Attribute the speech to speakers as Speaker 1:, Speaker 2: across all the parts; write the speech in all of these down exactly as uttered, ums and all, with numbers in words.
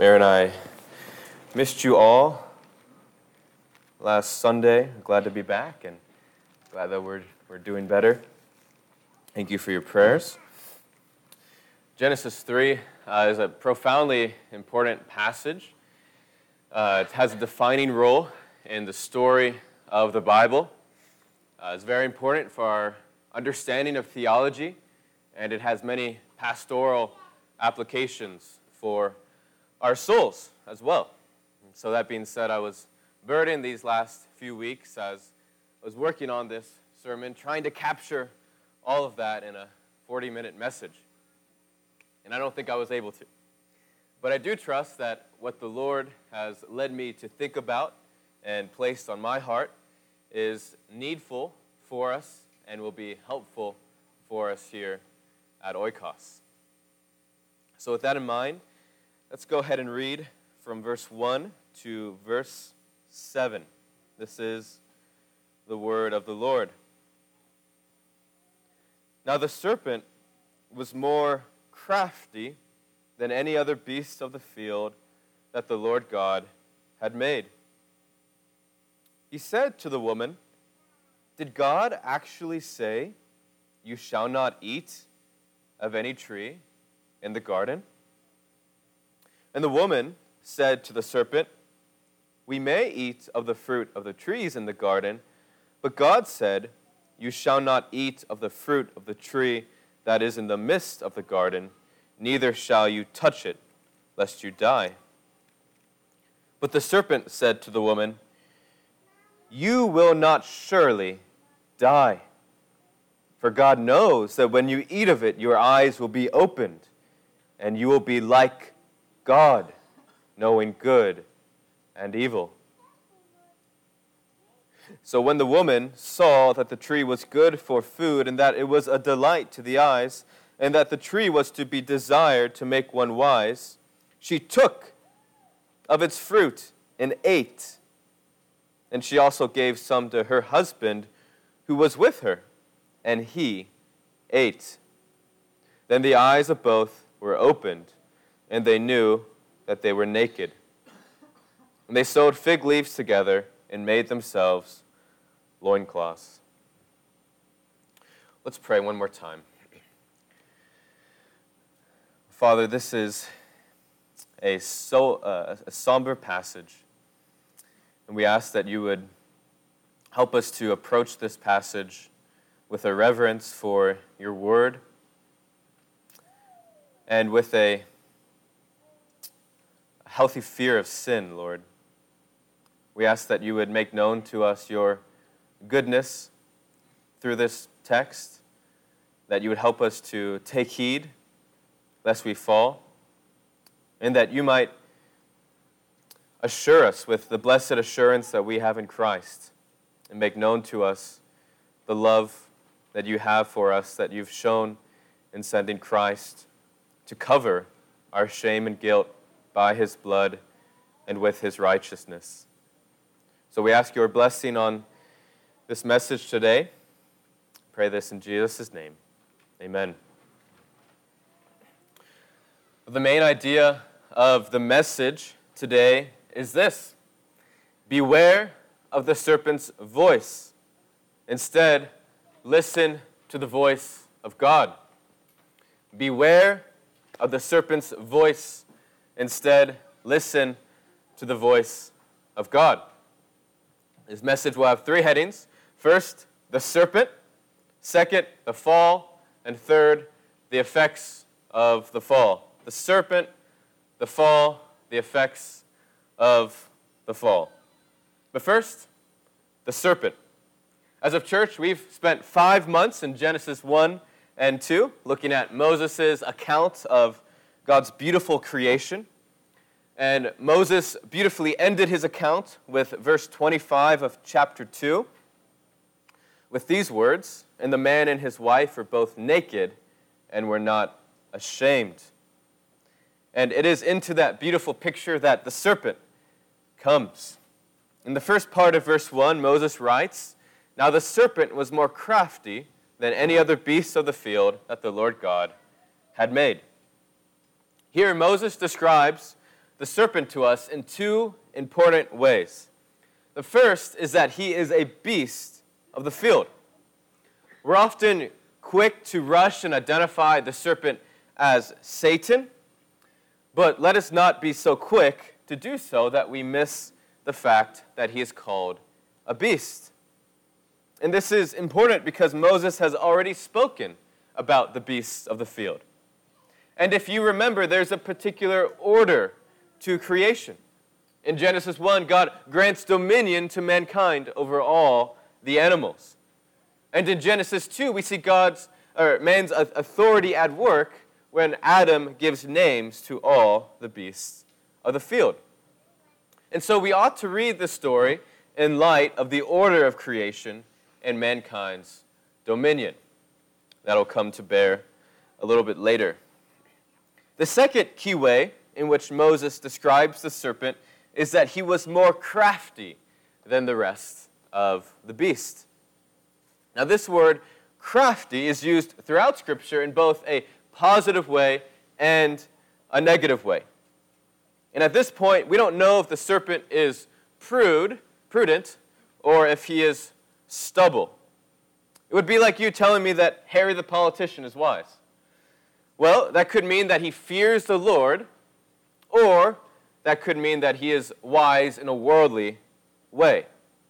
Speaker 1: Aaron and I missed you all last Sunday. Glad to be back and glad that we're, we're doing better. Thank you for your prayers. Genesis three uh, is a profoundly important passage. Uh, it has a defining role in the story of the Bible. Uh, it's very important for our understanding of theology, and it has many pastoral applications for our souls as well. And so that being said, I was burdened these last few weeks as I was working on this sermon, trying to capture all of that in a forty-minute message. And I don't think I was able to. But I do trust that what the Lord has led me to think about and placed on my heart is needful for us and will be helpful for us here at Oikos. So with that in mind, let's go ahead and read from verse one to verse seven. This is the word of the Lord. Now the serpent was more crafty than any other beast of the field that the Lord God had made. He said to the woman, "Did God actually say, 'You shall not eat of any tree in the garden?'" And the woman said to the serpent, "We may eat of the fruit of the trees in the garden, but God said, 'You shall not eat of the fruit of the tree that is in the midst of the garden, neither shall you touch it, lest you die.' But the serpent said to the woman, 'You will not surely die. For God knows that when you eat of it, your eyes will be opened, and you will be like God, knowing good and evil.' So when the woman saw that the tree was good for food, and that it was a delight to the eyes, and that the tree was to be desired to make one wise, she took of its fruit and ate. And she also gave some to her husband who was with her, and he ate. Then the eyes of both were opened, and they knew that they were naked. And they sewed fig leaves together and made themselves loincloths." Let's pray one more time. Father, this is a, so, uh, a somber passage, and we ask that you would help us to approach this passage with a reverence for your word and with a healthy fear of sin, Lord. We ask that you would make known to us your goodness through this text, that you would help us to take heed lest we fall, and that you might assure us with the blessed assurance that we have in Christ and make known to us the love that you have for us, that you've shown in sending Christ to cover our shame and guilt by his blood and with his righteousness. So we ask your blessing on this message today. Pray this in Jesus' name. Amen. The main idea of the message today is this: beware of the serpent's voice. Instead, listen to the voice of God. Beware of the serpent's voice. Instead, listen to the voice of God. This message will have three headings. First, the serpent. Second, the fall. And third, the effects of the fall. The serpent, the fall, the effects of the fall. But first, the serpent. As a church, we've spent five months in Genesis one and two looking at Moses' account of God's beautiful creation. And Moses beautifully ended his account with verse twenty-five of chapter two with these words, "And the man and his wife were both naked and were not ashamed." And it is into that beautiful picture that the serpent comes. In the first part of verse one, Moses writes, "Now the serpent was more crafty than any other beast of the field that the Lord God had made." Here Moses describes the serpent to us in two important ways. The first is that he is a beast of the field. We're often quick to rush and identify the serpent as Satan, but let us not be so quick to do so that we miss the fact that he is called a beast. And this is important because Moses has already spoken about the beasts of the field. And if you remember, there's a particular order to creation. In Genesis one, God grants dominion to mankind over all the animals. And in Genesis two, we see God's or man's authority at work when Adam gives names to all the beasts of the field. And so we ought to read the story in light of the order of creation and mankind's dominion. That'll come to bear a little bit later. The second key way in which Moses describes the serpent is that he was more crafty than the rest of the beast. Now, this word crafty is used throughout Scripture in both a positive way and a negative way. And at this point, we don't know if the serpent is prude, prudent, or if he is stubble. It would be like you telling me that Harry the politician is wise. Well, that could mean that he fears the Lord, or that could mean that he is wise in a worldly way.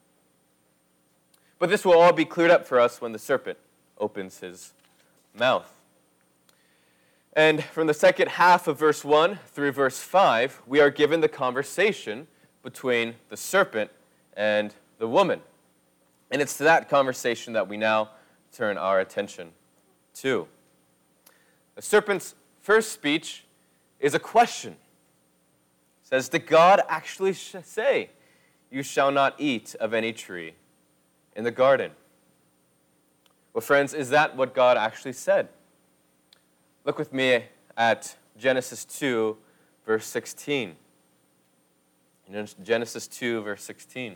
Speaker 1: But this will all be cleared up for us when the serpent opens his mouth. And from the second half of verse one through verse five, we are given the conversation between the serpent and the woman. And it's to that conversation that we now turn our attention to. The serpent's first speech is a question. It says, did God actually say, you shall not eat of any tree in the garden? Well, friends, is that what God actually said? Look with me at Genesis two, verse sixteen. In Genesis two, verse sixteen.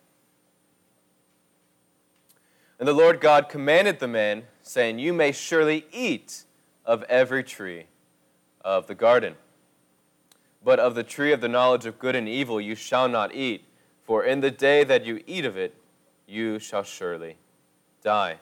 Speaker 1: And the Lord God commanded the man, saying, you may surely eat of every tree of the garden. But of the tree of the knowledge of good and evil you shall not eat, for in the day that you eat of it, you shall surely die.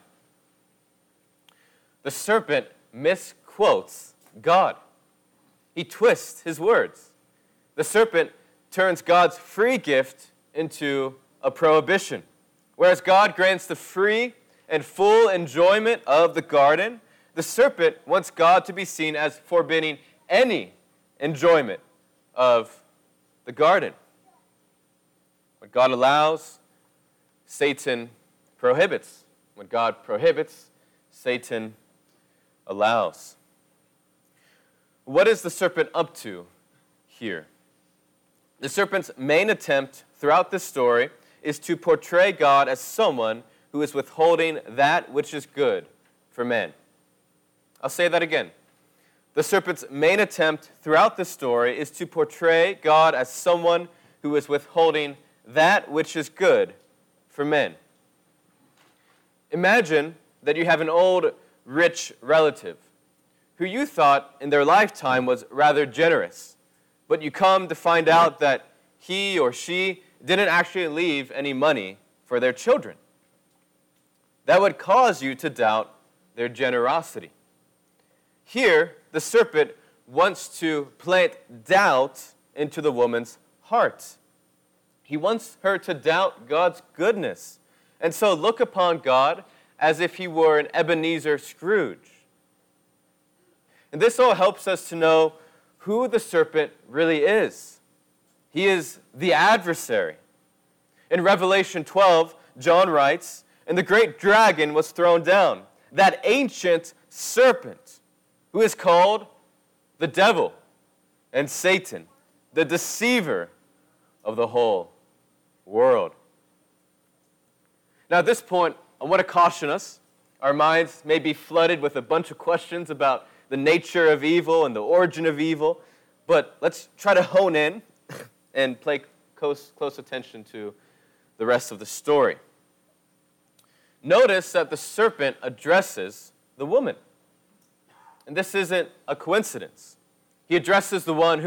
Speaker 1: The serpent misquotes God. He twists his words. The serpent turns God's free gift into a prohibition. Whereas God grants the free and full enjoyment of the garden, the serpent wants God to be seen as forbidding any enjoyment of the garden. What God allows, Satan prohibits. What God prohibits, Satan allows. What is the serpent up to here? The serpent's main attempt throughout this story is to portray God as someone who is withholding that which is good for man. I'll say that again. The serpent's main attempt throughout the story is to portray God as someone who is withholding that which is good for men. Imagine that you have an old, rich relative who you thought in their lifetime was rather generous, but you come to find out that he or she didn't actually leave any money for their children. That would cause you to doubt their generosity. Here, the serpent wants to plant doubt into the woman's heart. He wants her to doubt God's goodness, and so look upon God as if he were an Ebenezer Scrooge. And this all helps us to know who the serpent really is. He is the adversary. In Revelation twelve, John writes, and the great dragon was thrown down, that ancient serpent, who is called the devil and Satan, the deceiver of the whole world. Now at this point, I want to caution us. Our minds may be flooded with a bunch of questions about the nature of evil and the origin of evil, but let's try to hone in and pay close, close attention to the rest of the story. Notice that the serpent addresses the woman. And this isn't a coincidence. He addresses the one who is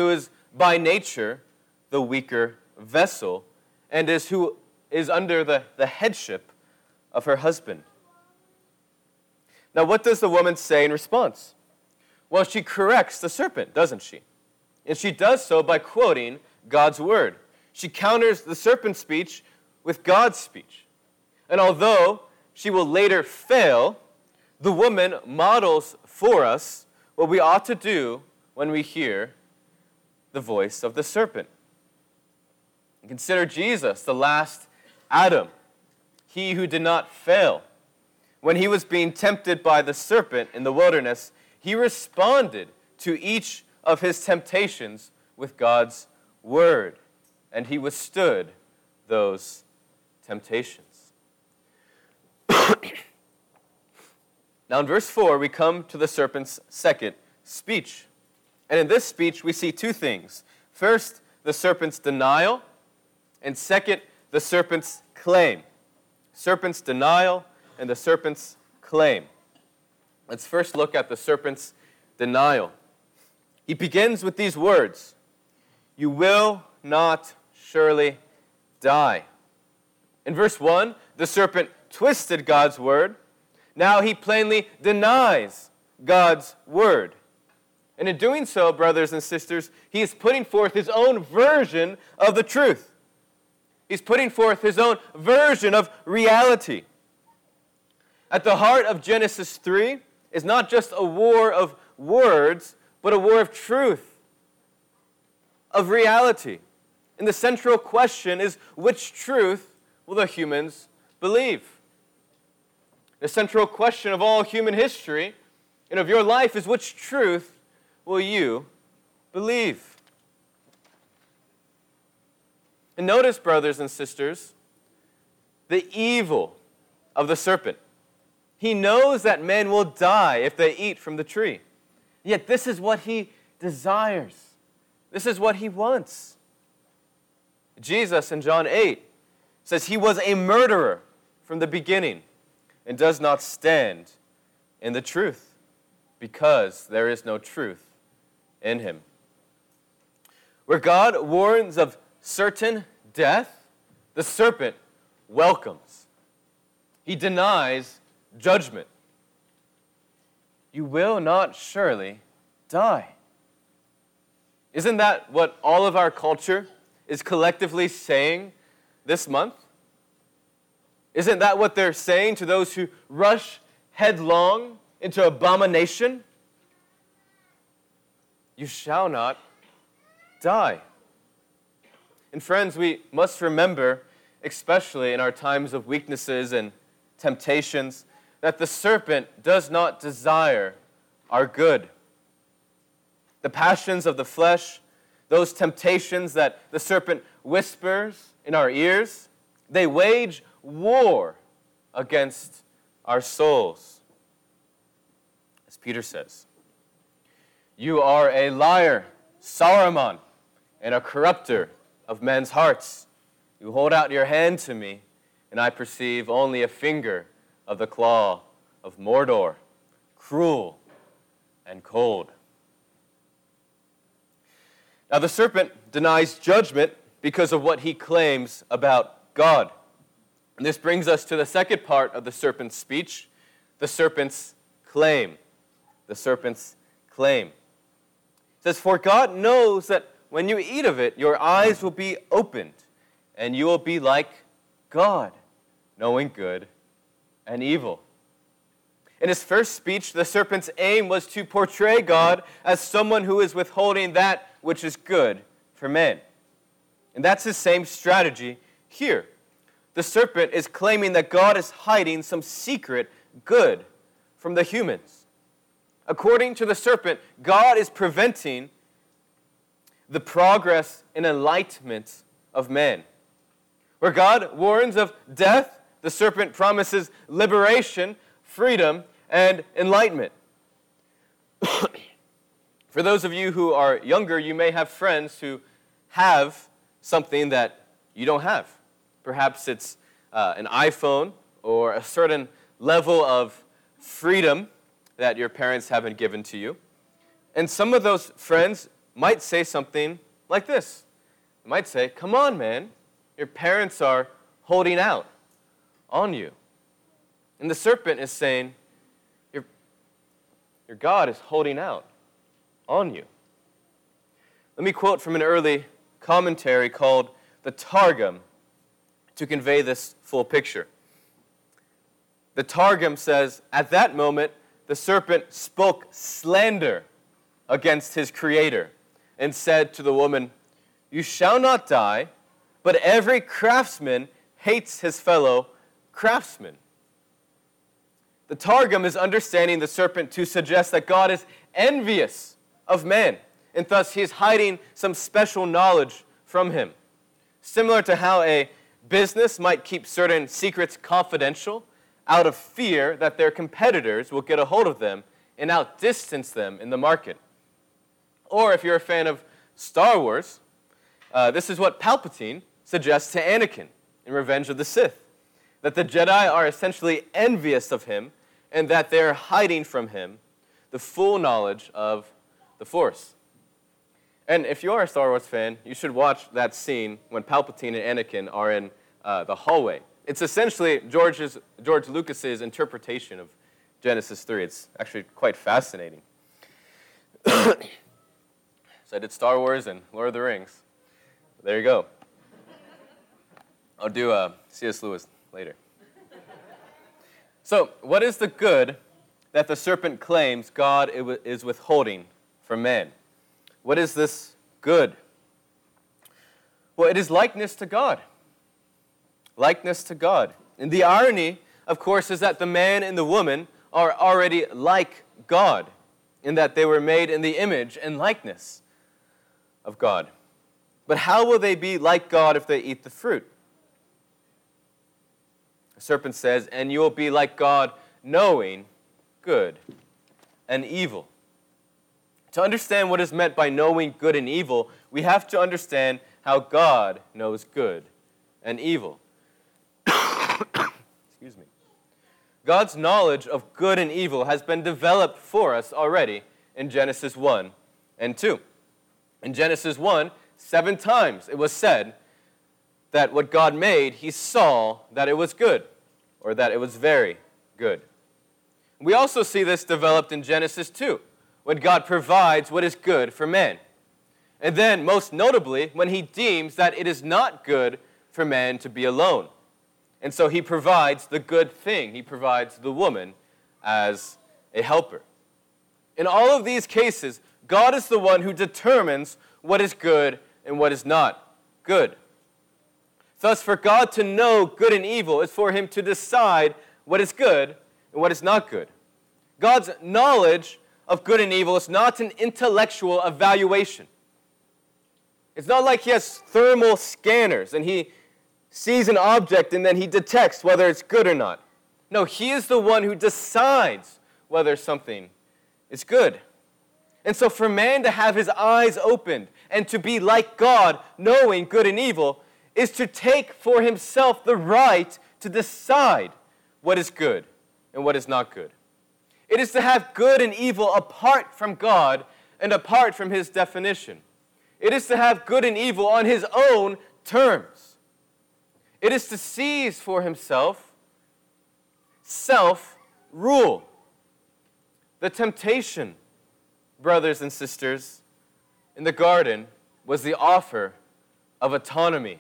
Speaker 1: by nature the weaker vessel and is who is under the, the headship of her husband. Now, what does the woman say in response? Well, she corrects the serpent, doesn't she? And she does so by quoting God's word. She counters the serpent's speech with God's speech. And although she will later fail, the woman models for us what we ought to do when we hear the voice of the serpent. Consider Jesus, the last Adam, he who did not fail. When he was being tempted by the serpent in the wilderness, he responded to each of his temptations with God's word, and he withstood those temptations. Now in verse four, we come to the serpent's second speech. And in this speech, we see two things. First, the serpent's denial, and second, the serpent's claim. Serpent's denial and the serpent's claim. Let's first look at the serpent's denial. He begins with these words, "You will not surely die." In verse one, the serpent twisted God's word. Now he plainly denies God's word. And in doing so, brothers and sisters, he is putting forth his own version of the truth. He's putting forth his own version of reality. At the heart of Genesis three is not just a war of words, but a war of truth, of reality. And the central question is, which truth will the humans believe? The central question of all human history and of your life is, which truth will you believe? And notice, brothers and sisters, the evil of the serpent. He knows that men will die if they eat from the tree. Yet this is what he desires. This is what he wants. Jesus in John eight says he was a murderer from the beginning and does not stand in the truth because there is no truth in him. Where God warns of certain death, the serpent welcomes. He denies judgment. You will not surely die. Isn't that what all of our culture is collectively saying this month? Isn't that what they're saying to those who rush headlong into abomination? You shall not die. And friends, we must remember, especially in our times of weaknesses and temptations, that the serpent does not desire our good. The passions of the flesh, those temptations that the serpent whispers in our ears, they wage war against our souls. As Peter says, "You are a liar, Saruman, and a corrupter of men's hearts. You hold out your hand to me, and I perceive only a finger of the claw of Mordor, cruel and cold." Now the serpent denies judgment because of what he claims about God. And this brings us to the second part of the serpent's speech, the serpent's claim. The serpent's claim. It says, "For God knows that when you eat of it, your eyes will be opened, and you will be like God, knowing good and evil." In his first speech, the serpent's aim was to portray God as someone who is withholding that which is good for men. And that's his same strategy here. The serpent is claiming that God is hiding some secret good from the humans. According to the serpent, God is preventing the progress and enlightenment of men. Where God warns of death, the serpent promises liberation, freedom, and enlightenment. For those of you who are younger, you may have friends who have something that you don't have. Perhaps it's uh, an iPhone or a certain level of freedom that your parents haven't given to you. And some of those friends might say something like this. You might say, come on, man. Your parents are holding out on you. And the serpent is saying, your, your God is holding out on you. Let me quote from an early commentary called the Targum to convey this full picture. The Targum says, at that moment, the serpent spoke slander against his creator and said to the woman, you shall not die, but every craftsman hates his fellow craftsman. The Targum is understanding the serpent to suggest that God is envious of man, and thus he is hiding some special knowledge from him. Similar to how a business might keep certain secrets confidential out of fear that their competitors will get a hold of them and outdistance them in the market. Or if you're a fan of Star Wars, uh, this is what Palpatine suggests to Anakin in Revenge of the Sith, that the Jedi are essentially envious of him and that they're hiding from him the full knowledge of the Force. And if you are a Star Wars fan, you should watch that scene when Palpatine and Anakin are in uh, the hallway. It's essentially George's, George Lucas's interpretation of Genesis three. It's actually quite fascinating. So I did Star Wars and Lord of the Rings. There you go. I'll do uh, C S Lewis later. So, what is the good that the serpent claims God is withholding from man? What is this good? Well, it is likeness to God. Likeness to God. And the irony, of course, is that the man and the woman are already like God, in that they were made in the image and likeness of God. But how will they be like God if they eat the fruit? The serpent says, and you will be like God, knowing good and evil. To understand what is meant by knowing good and evil, we have to understand how God knows good and evil. Excuse me. God's knowledge of good and evil has been developed for us already in Genesis one and two. In Genesis one, seven times it was said that what God made, he saw that it was good, or that it was very good. We also see this developed in Genesis two, when God provides what is good for man. And then, most notably, when he deems that it is not good for man to be alone. And so he provides the good thing. He provides the woman as a helper. In all of these cases, God is the one who determines what is good and what is not good. Thus, for God to know good and evil is for him to decide what is good and what is not good. God's knowledge of good and evil is not an intellectual evaluation. It's not like he has thermal scanners and he sees an object and then he detects whether it's good or not. No, he is the one who decides whether something is good. And so for man to have his eyes opened and to be like God, knowing good and evil, is to take for himself the right to decide what is good and what is not good. It is to have good and evil apart from God and apart from his definition. It is to have good and evil on his own terms. It is to seize for himself self-rule. The temptation, brothers and sisters, in the garden was the offer of autonomy.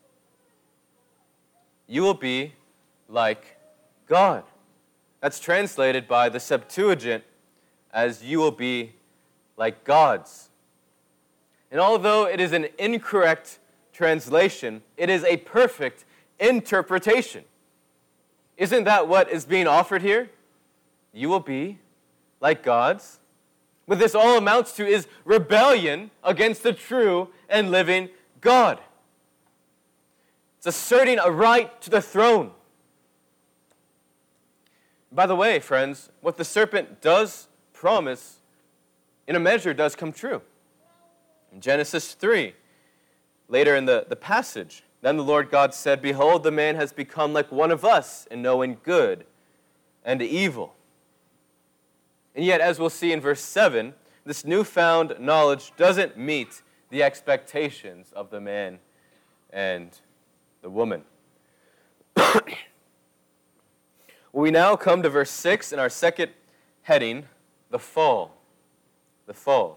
Speaker 1: You will be like God. That's translated by the Septuagint as you will be like gods. And although it is an incorrect translation, it is a perfect interpretation. Isn't that what is being offered here? You will be like gods. What this all amounts to is rebellion against the true and living God. It's asserting a right to the throne. By the way, friends, what the serpent does promise, in a measure, does come true. In Genesis three, later in the, the passage, then the Lord God said, behold, the man has become like one of us in knowing good and evil. And yet, as we'll see in verse seven, this newfound knowledge doesn't meet the expectations of the man and the woman. We now come to verse six in our second heading, the fall. The fall.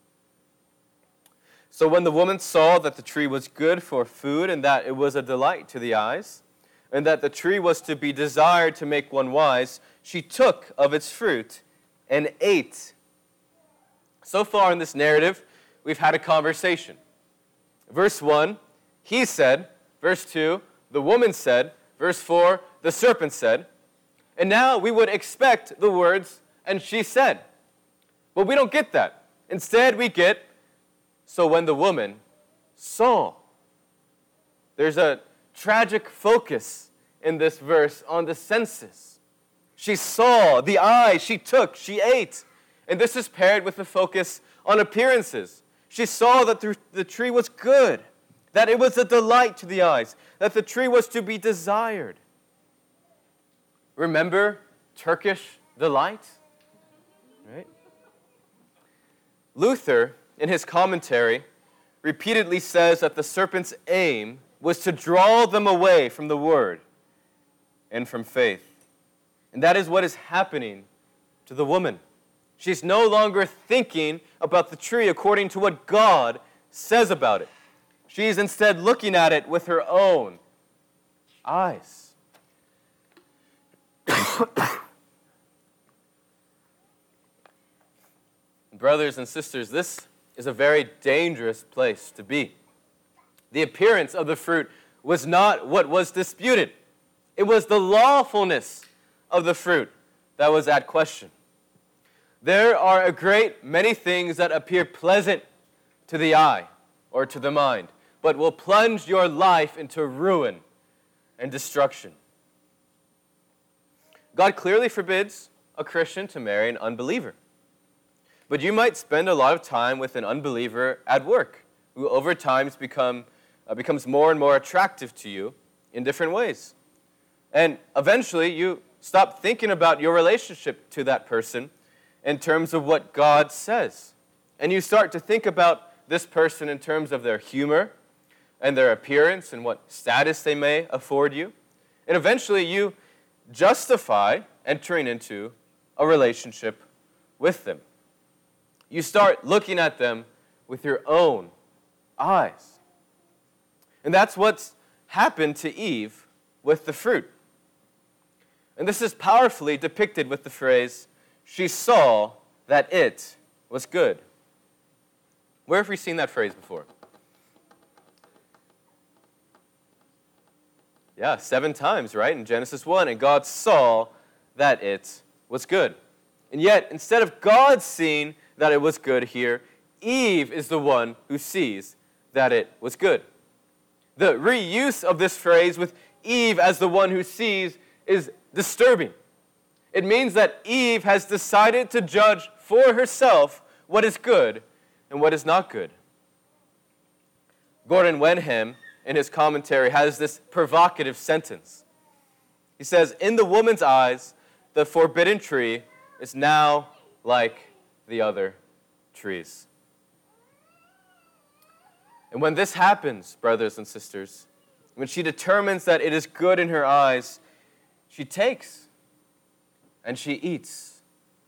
Speaker 1: So when the woman saw that the tree was good for food, and that it was a delight to the eyes, and that the tree was to be desired to make one wise, she took of its fruit and ate. So far in this narrative, we've had a conversation. Verse one, he said. Verse two, the woman said. Verse four, the serpent said. And now we would expect the words, and she said. But we don't get that. Instead, we get, so when the woman saw. There's a tragic focus in this verse on the senses. She saw, the eye, she took, she ate. And this is paired with the focus on appearances. She saw that the tree was good, that it was a delight to the eyes, that the tree was to be desired. Remember Turkish delight? Right? Luther, in his commentary, repeatedly says that the serpent's aim was to draw them away from the word and from faith. And that is what is happening to the woman. She's no longer thinking about the tree according to what God says about it. She's instead looking at it with her own eyes. Brothers and sisters, this is a very dangerous place to be. The appearance of the fruit was not what was disputed. It was the lawfulness of the fruit that was at question. There are a great many things that appear pleasant to the eye or to the mind, but will plunge your life into ruin and destruction. God clearly forbids a Christian to marry an unbeliever. But you might spend a lot of time with an unbeliever at work, who over time become, uh, becomes more and more attractive to you in different ways. And eventually you stop thinking about your relationship to that person in terms of what God says. And you start to think about this person in terms of their humor and their appearance and what status they may afford you. And eventually you justify entering into a relationship with them. You start looking at them with your own eyes. And that's what's happened to Eve with the fruit. And this is powerfully depicted with the phrase, she saw that it was good. Where have we seen that phrase before? Yeah, seven times, right? In Genesis one. And God saw that it was good. And yet, instead of God seeing that it was good here, Eve is the one who sees that it was good. The reuse of this phrase with Eve as the one who sees is disturbing. It means that Eve has decided to judge for herself what is good and what is not good. Gordon Wenham, in his commentary, has this provocative sentence. He says, in the woman's eyes, the forbidden tree is now like the other trees. And when this happens, brothers and sisters, when she determines that it is good in her eyes, she takes and she eats.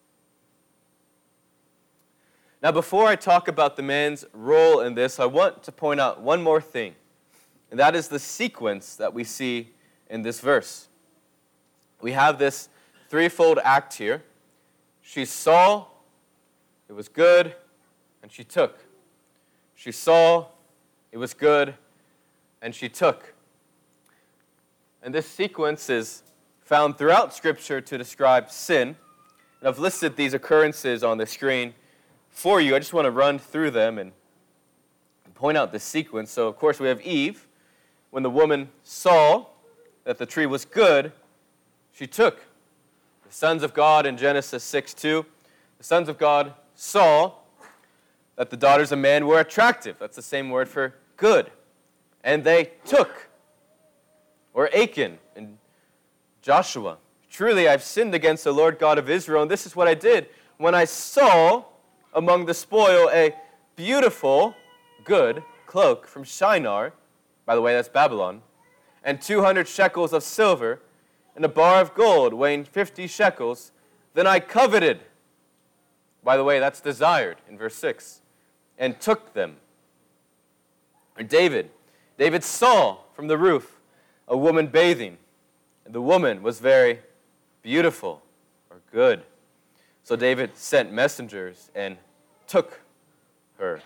Speaker 1: Now, before I talk about the man's role in this, I want to point out one more thing, and that is the sequence that we see in this verse. We have this threefold act here. She saw, it was good, and she took. She saw, it was good, and she took. And this sequence is found throughout Scripture to describe sin. And I've listed these occurrences on the screen for you. I just want to run through them and point out the sequence. So, of course, we have Eve. When the woman saw that the tree was good, she took. The sons of God in Genesis six two, the sons of God saw that the daughters of man were attractive. That's the same word for good. And they took. Or Achan in Joshua. Truly, I've sinned against the Lord God of Israel, and this is what I did. When I saw among the spoil a beautiful good cloak from Shinar, by the way, that's Babylon, and two hundred shekels of silver, and a bar of gold weighing fifty shekels, then I coveted, by the way, that's desired in verse six, and took them. Or David, David saw from the roof a woman bathing, and the woman was very beautiful or good. So David sent messengers and took her.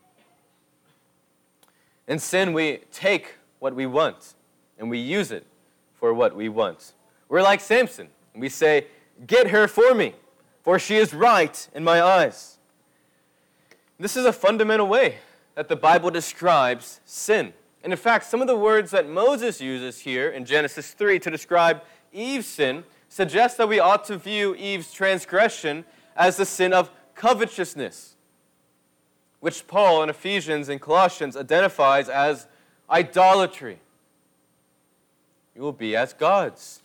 Speaker 1: In sin, we take what we want, and we use it for what we want. We're like Samson, and we say, "Get her for me, for she is right in my eyes." This is a fundamental way that the Bible describes sin. And in fact, some of the words that Moses uses here in Genesis three to describe Eve's sin suggest that we ought to view Eve's transgression as the sin of covetousness, which Paul in Ephesians and Colossians identifies as idolatry. You will be as gods.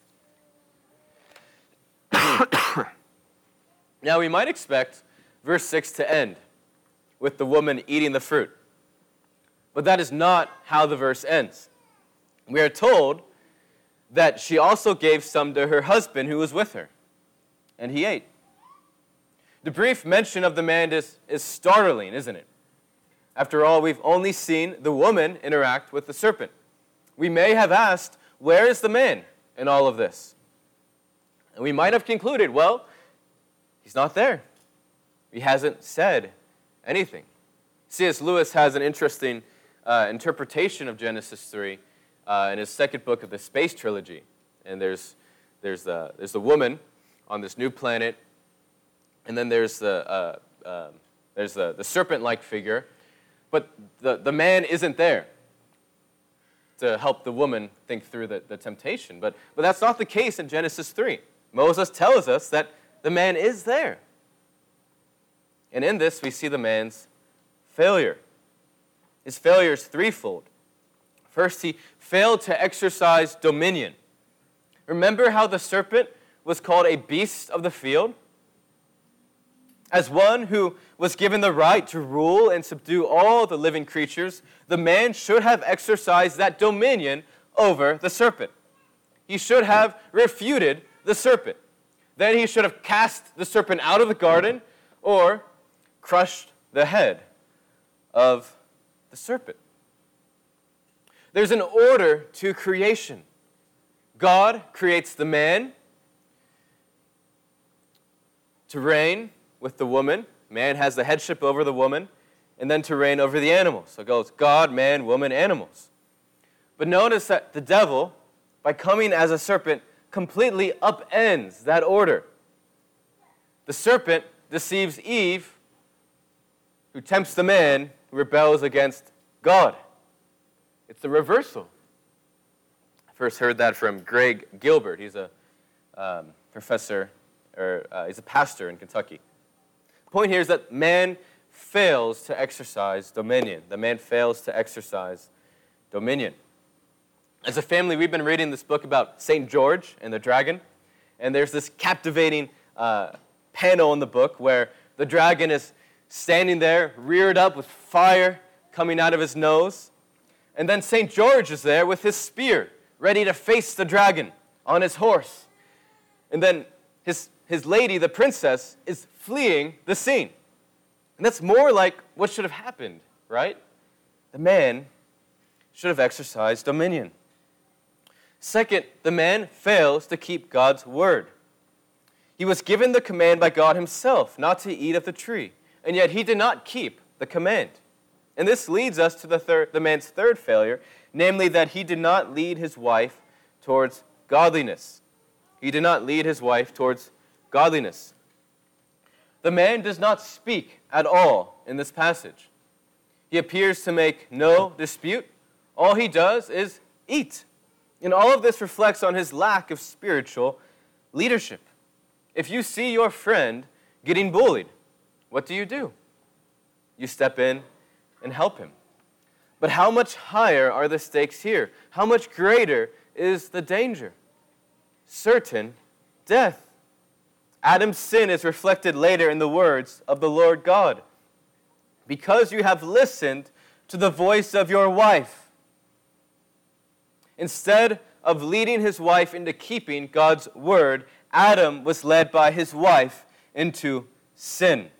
Speaker 1: Now, we might expect verse six to end with the woman eating the fruit. But that is not how the verse ends. We are told that she also gave some to her husband who was with her, and he ate. The brief mention of the man is, is startling, isn't it? After all, we've only seen the woman interact with the serpent. We may have asked, where is the man in all of this? And we might have concluded, well, he's not there. He hasn't said anything. C S Lewis has an interesting uh, interpretation of Genesis three uh, in his second book of the Space Trilogy. And there's, there's, the, there's the woman on this new planet, and then there's the, uh, uh, there's the, the serpent-like figure, but the, the man isn't there to help the woman think through the, the temptation. But, but that's not the case in Genesis three. Moses tells us that the man is there. And in this, we see the man's failure. His failure is threefold. First, he failed to exercise dominion. Remember how the serpent was called a beast of the field? As one who was given the right to rule and subdue all the living creatures, the man should have exercised that dominion over the serpent. He should have refuted the serpent. Then he should have cast the serpent out of the garden or crushed the head of the serpent. There's an order to creation. God creates the man to reign with the woman. Man has the headship over the woman, and then to reign over the animals. So it goes God, man, woman, animals. But notice that the devil, by coming as a serpent, completely upends that order. The serpent deceives Eve, who tempts the man who rebels against God. It's the reversal. I first heard that from Greg Gilbert. He's a um, professor, or uh, he's a pastor in Kentucky. The point here is that man fails to exercise dominion. The man fails to exercise dominion. As a family, we've been reading this book about Saint George and the dragon, and there's this captivating uh, panel in the book where the dragon is standing there, reared up with fire coming out of his nose, and then Saint George is there with his spear, ready to face the dragon on his horse. And then his, his lady, the princess, is fleeing the scene. And that's more like what should have happened, right? The man should have exercised dominion. Second, the man fails to keep God's word. He was given the command by God himself not to eat of the tree, and yet he did not keep the command. And this leads us to the third, the man's third failure, namely that he did not lead his wife towards godliness. He did not lead his wife towards godliness. The man does not speak at all in this passage. He appears to make no dispute. All he does is eat. And all of this reflects on his lack of spiritual leadership. If you see your friend getting bullied, what do you do? You step in and help him. But how much higher are the stakes here? How much greater is the danger? Certain death. Adam's sin is reflected later in the words of the Lord God. Because you have listened to the voice of your wife. Instead of leading his wife into keeping God's word, Adam was led by his wife into sin.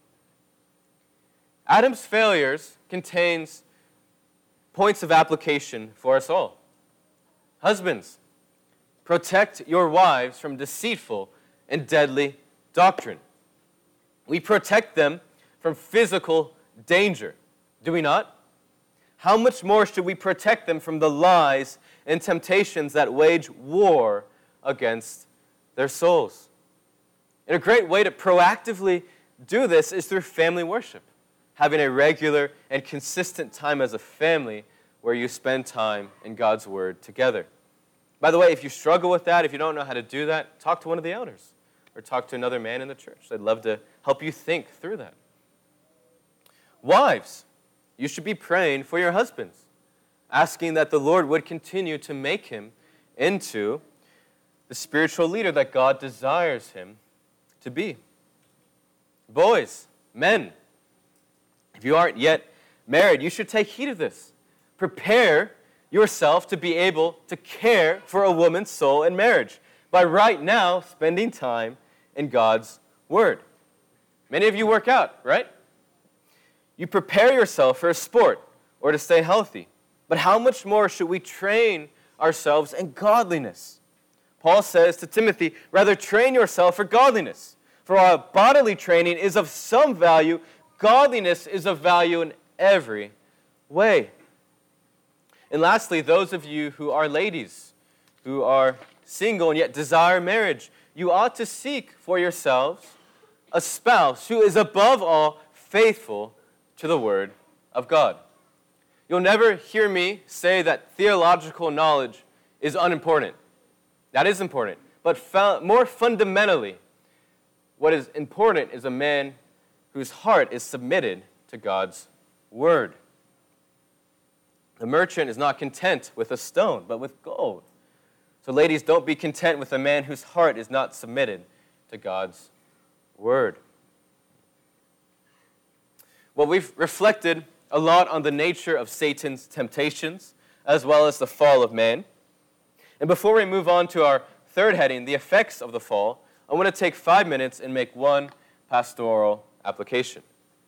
Speaker 1: Adam's failures contains points of application for us all. Husbands, protect your wives from deceitful and deadly doctrine. We protect them from physical danger, do we not? How much more should we protect them from the lies and temptations that wage war against their souls? And a great way to proactively do this is through family worship, having a regular and consistent time as a family where you spend time in God's Word together. By the way, if you struggle with that, if you don't know how to do that, talk to one of the elders or talk to another man in the church. They'd love to help you think through that. Wives, you should be praying for your husbands, asking that the Lord would continue to make him into the spiritual leader that God desires him to be. Boys, men, if you aren't yet married, you should take heed of this. Prepare yourself to be able to care for a woman's soul in marriage by right now spending time in God's Word. Many of you work out, right? You prepare yourself for a sport or to stay healthy. But how much more should we train ourselves in godliness? Paul says to Timothy, rather train yourself for godliness. For while bodily training is of some value, godliness is of value in every way. And lastly, those of you who are ladies, who are single and yet desire marriage, you ought to seek for yourselves a spouse who is above all faithful to the Word of God. You'll never hear me say that theological knowledge is unimportant. That is important. But fu- more fundamentally, what is important is a man whose heart is submitted to God's Word. The merchant is not content with a stone, but with gold. So ladies, don't be content with a man whose heart is not submitted to God's Word. Well, we've reflected a lot on the nature of Satan's temptations, as well as the fall of man. And before we move on to our third heading, the effects of the fall, I want to take five minutes and make one pastoral application.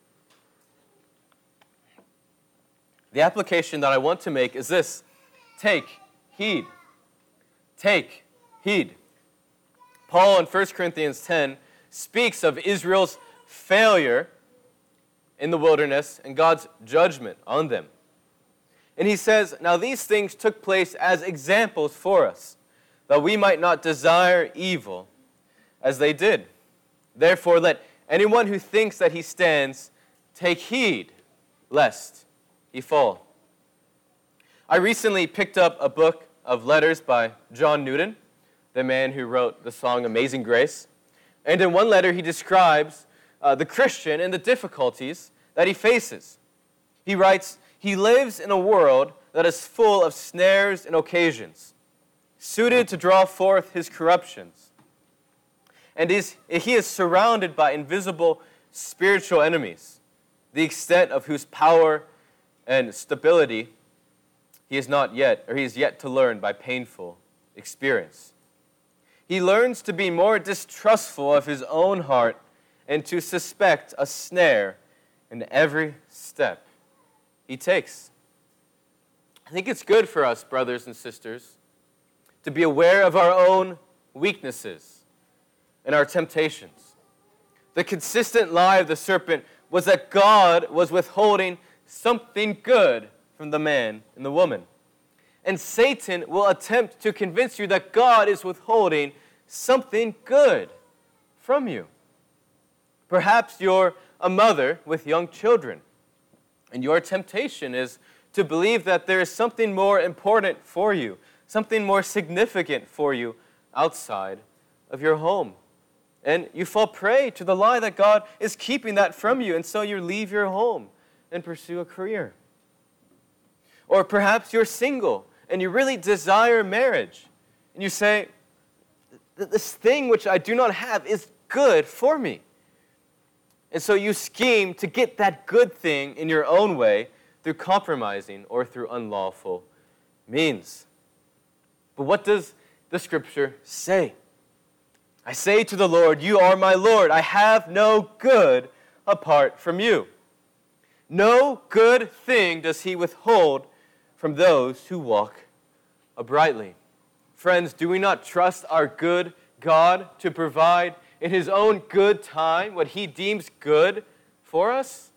Speaker 1: The application that I want to make is this: take heed. Take heed. Paul in First Corinthians ten speaks of Israel's failure in the wilderness and God's judgment on them. And he says, now these things took place as examples for us, that we might not desire evil as they did. Therefore, let anyone who thinks that he stands take heed, lest he fall. I recently picked up a book of letters by John Newton, the man who wrote the song Amazing Grace. And in one letter, he describes uh, the Christian and the difficulties that he faces. He writes, he lives in a world that is full of snares and occasions, suited to draw forth his corruptions. And is, he is surrounded by invisible spiritual enemies, the extent of whose power and stability he is not yet, or he is yet to learn by painful experience. He learns to be more distrustful of his own heart and to suspect a snare in every step he takes. I think it's good for us, brothers and sisters, to be aware of our own weaknesses and our temptations. The consistent lie of the serpent was that God was withholding something good from the man and the woman. And Satan will attempt to convince you that God is withholding something good from you. Perhaps you're a mother with young children, and your temptation is to believe that there is something more important for you, something more significant for you outside of your home. And you fall prey to the lie that God is keeping that from you, and so you leave your home and pursue a career. Or perhaps you're single, and you really desire marriage, and you say, this thing which I do not have is good for me. And so you scheme to get that good thing in your own way through compromising or through unlawful means. But what does the Scripture say? I say to the Lord, you are my Lord. I have no good apart from you. No good thing does he withhold from those who walk uprightly. Friends, do we not trust our good God to provide in his own good time what he deems good for us?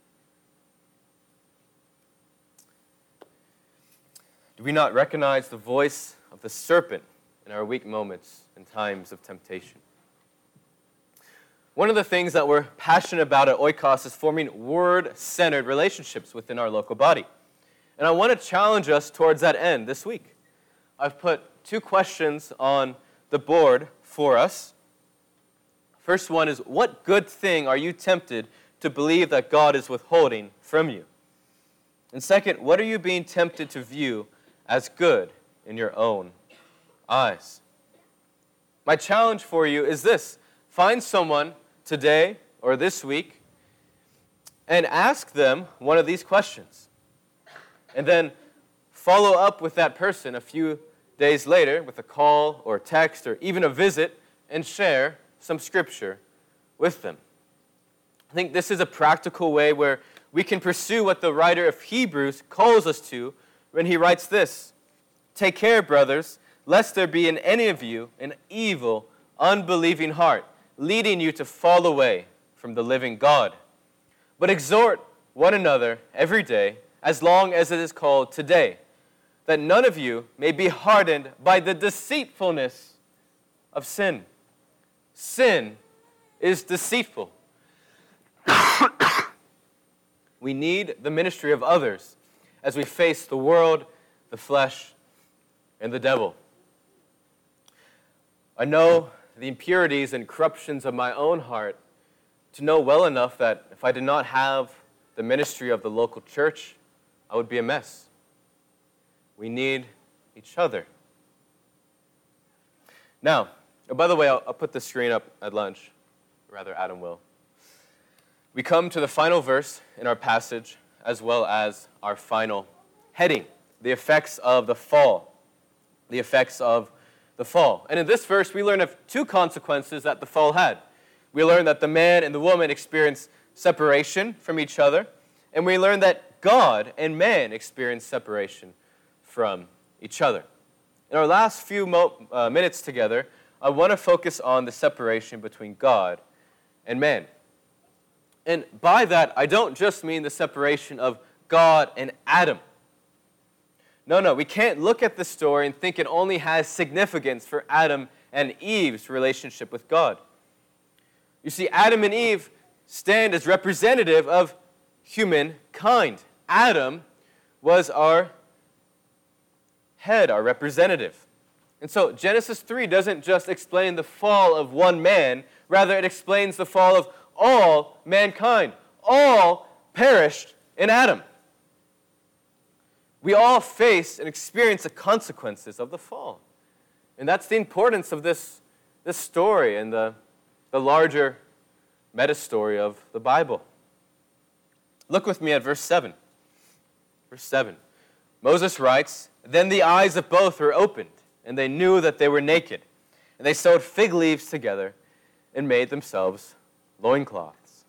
Speaker 1: Do we not recognize the voice of the serpent in our weak moments and times of temptation? One of the things that we're passionate about at Oikos is forming word-centered relationships within our local body. And I want to challenge us towards that end this week. I've put two questions on the board for us. First one is, what good thing are you tempted to believe that God is withholding from you? And second, what are you being tempted to view as good in your own eyes? My challenge for you is this. Find someone today or this week and ask them one of these questions. And then follow up with that person a few days later with a call or text or even a visit and share some scripture with them. I think this is a practical way where we can pursue what the writer of Hebrews calls us to when he writes this. Take care, brothers, lest there be in any of you an evil, unbelieving heart, leading you to fall away from the living God. But exhort one another every day, as long as it is called today, that none of you may be hardened by the deceitfulness of sin. Sin is deceitful. We need the ministry of others as we face the world, the flesh, and the devil. I know the impurities and corruptions of my own heart to know well enough that if I did not have the ministry of the local church, I would be a mess. We need each other. Now, oh, by the way, I'll, I'll put the screen up at lunch. Or rather, Adam will. We come to the final verse in our passage, as well as our final heading, the effects of the fall. The effects of the fall. And in this verse, we learn of two consequences that the fall had. We learn that the man and the woman experience separation from each other, and we learn that God and man experience separation from each other. In our last few mo- uh, minutes together, I want to focus on the separation between God and man. And by that, I don't just mean the separation of God and Adam. No, no, we can't look at the story and think it only has significance for Adam and Eve's relationship with God. You see, Adam and Eve stand as representative of humankind. Adam was our head, our representative. And so Genesis three doesn't just explain the fall of one man, rather it explains the fall of all mankind. All perished in Adam. We all face and experience the consequences of the fall. And that's the importance of this, this story and the, the larger meta-story of the Bible. Look with me at verse seven. Verse seven. Moses writes, Then the eyes of both were opened, and they knew that they were naked. And they sewed fig leaves together and made themselves loincloths.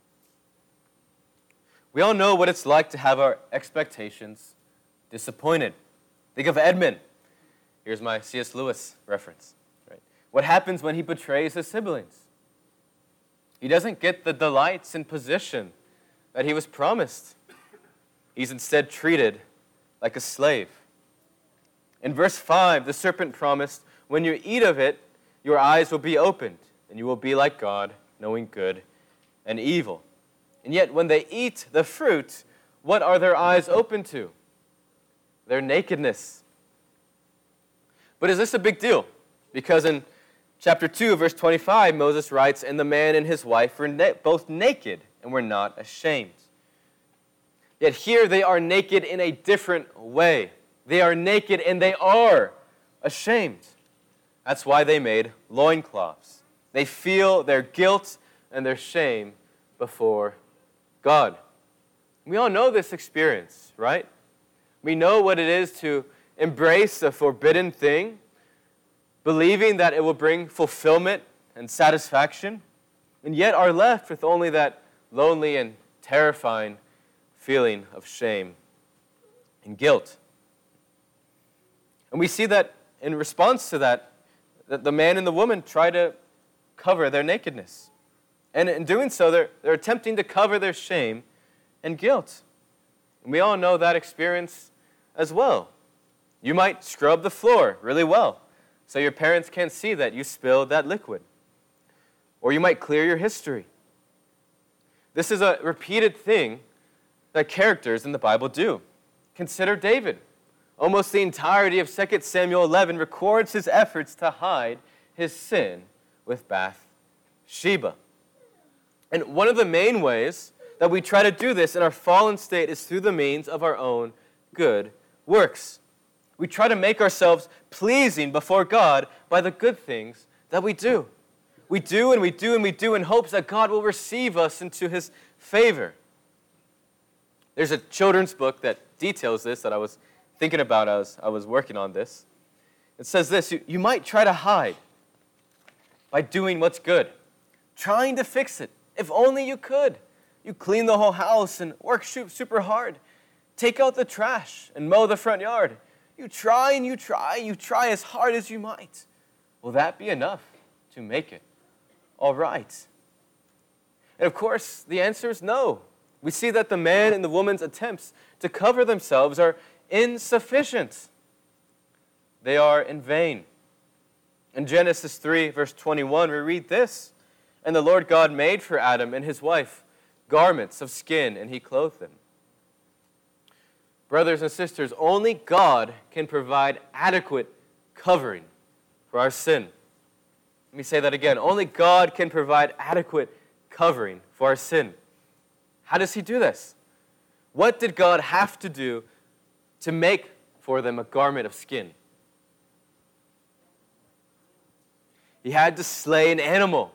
Speaker 1: We all know what it's like to have our expectations disappointed. Think of Edmund. Here's my C S Lewis reference. Right? What happens when he betrays his siblings? He doesn't get the delights and position that he was promised. He's instead treated like a slave. In verse five, the serpent promised, when you eat of it, your eyes will be opened, and you will be like God, knowing good and evil. And yet, when they eat the fruit, what are their eyes open to? Their nakedness. But is this a big deal? Because in chapter two, verse twenty-five, Moses writes, And the man and his wife were na- both naked and were not ashamed. Yet here they are naked in a different way. They are naked and they are ashamed. That's why they made loincloths. They feel their guilt and their shame before God. We all know this experience, right? We know what it is to embrace a forbidden thing, believing that it will bring fulfillment and satisfaction, and yet are left with only that lonely and terrifying feeling of shame and guilt. And we see that in response to that, that the man and the woman try to cover their nakedness. And in doing so, they're, they're attempting to cover their shame and guilt. And we all know that experience as well. You might scrub the floor really well so your parents can't see that you spilled that liquid. Or you might clear your history. This is a repeated thing that characters in the Bible do. Consider David. Almost the entirety of Second Samuel eleven records his efforts to hide his sin with Bathsheba. And one of the main ways that we try to do this in our fallen state is through the means of our own good works. We try to make ourselves pleasing before God by the good things that we do. We do and we do and we do in hopes that God will receive us into his favor. There's a children's book that details this that I was thinking about as I was working on this. It says this: you, you might try to hide by doing what's good, trying to fix it. If only you could. You clean the whole house and work super hard. Take out the trash and mow the front yard. You try and you try, you try as hard as you might. Will that be enough to make it all right? And of course, the answer is no. We see that the man and the woman's attempts to cover themselves are insufficient. They are in vain. In Genesis three, verse twenty-one, we read this: "And the Lord God made for Adam and his wife garments of skin, and he clothed them." Brothers and sisters, only God can provide adequate covering for our sin. Let me say that again. Only God can provide adequate covering for our sin. How does he do this? What did God have to do to make for them a garment of skin? He had to slay an animal.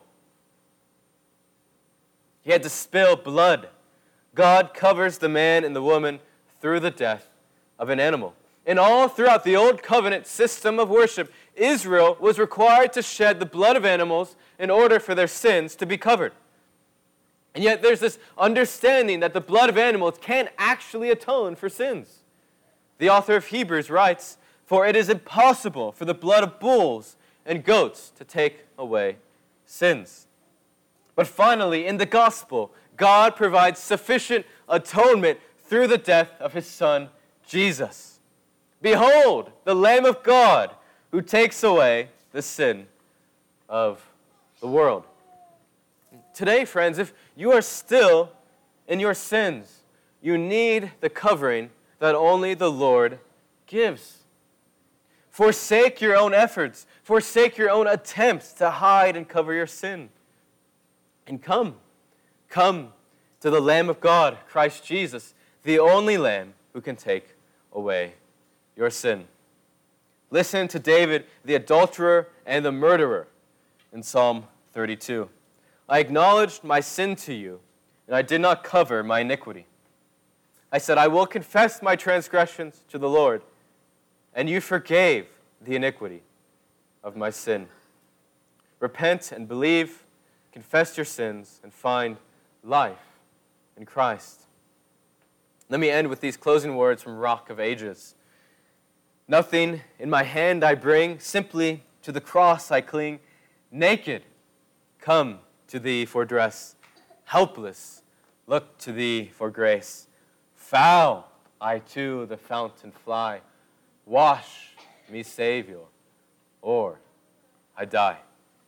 Speaker 1: He had to spill blood. God covers the man and the woman through the death of an animal. And all throughout the Old Covenant system of worship, Israel was required to shed the blood of animals in order for their sins to be covered. And yet there's this understanding that the blood of animals can't actually atone for sins. The author of Hebrews writes, "For it is impossible for the blood of bulls and goats to take away sins." But finally, in the gospel, God provides sufficient atonement through the death of his Son, Jesus. Behold, the Lamb of God who takes away the sin of the world. Today, friends, if you are still in your sins, you need the covering that only the Lord gives. Forsake your own efforts. Forsake your own attempts to hide and cover your sin. And come, come to the Lamb of God, Christ Jesus, the only Lamb who can take away your sin. Listen to David, the adulterer and the murderer, in Psalm thirty-two. "I acknowledged my sin to you, and I did not cover my iniquity. I said, I will confess my transgressions to the Lord, and you forgave the iniquity of my sin." Repent and believe, confess your sins, and find life in Christ. Let me end with these closing words from Rock of Ages. "Nothing in my hand I bring, simply to the cross I cling. Naked, come to thee for dress. Helpless, look to thee for grace. Foul, I to the fountain fly. Wash me, Savior, or I die."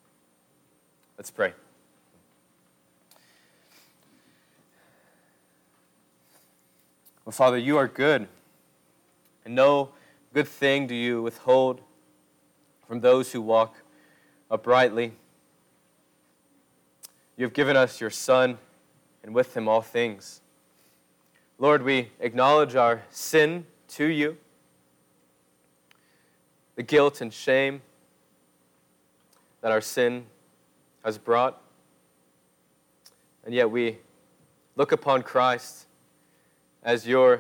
Speaker 1: Let's pray. Well, Father, you are good, and no good thing do you withhold from those who walk uprightly. You have given us your Son, and with him all things. Lord, we acknowledge our sin to you, the guilt and shame that our sin has brought, and yet we look upon Christ as your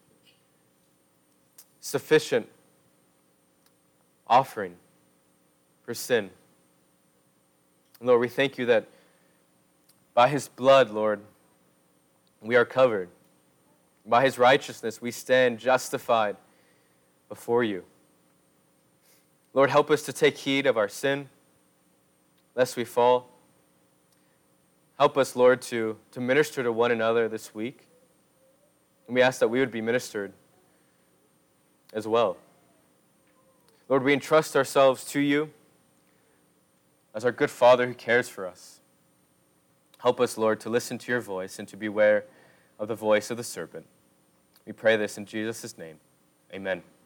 Speaker 1: sufficient offering for sin. And Lord, we thank you that by his blood, Lord, we are covered. By his righteousness, we stand justified before you. Lord, help us to take heed of our sin, lest we fall. Help us, Lord, to, to minister to one another this week. And we ask that we would be ministered as well. Lord, we entrust ourselves to you as our good Father who cares for us. Help us, Lord, to listen to your voice and to beware of the voice of the serpent. We pray this in Jesus' name. Amen.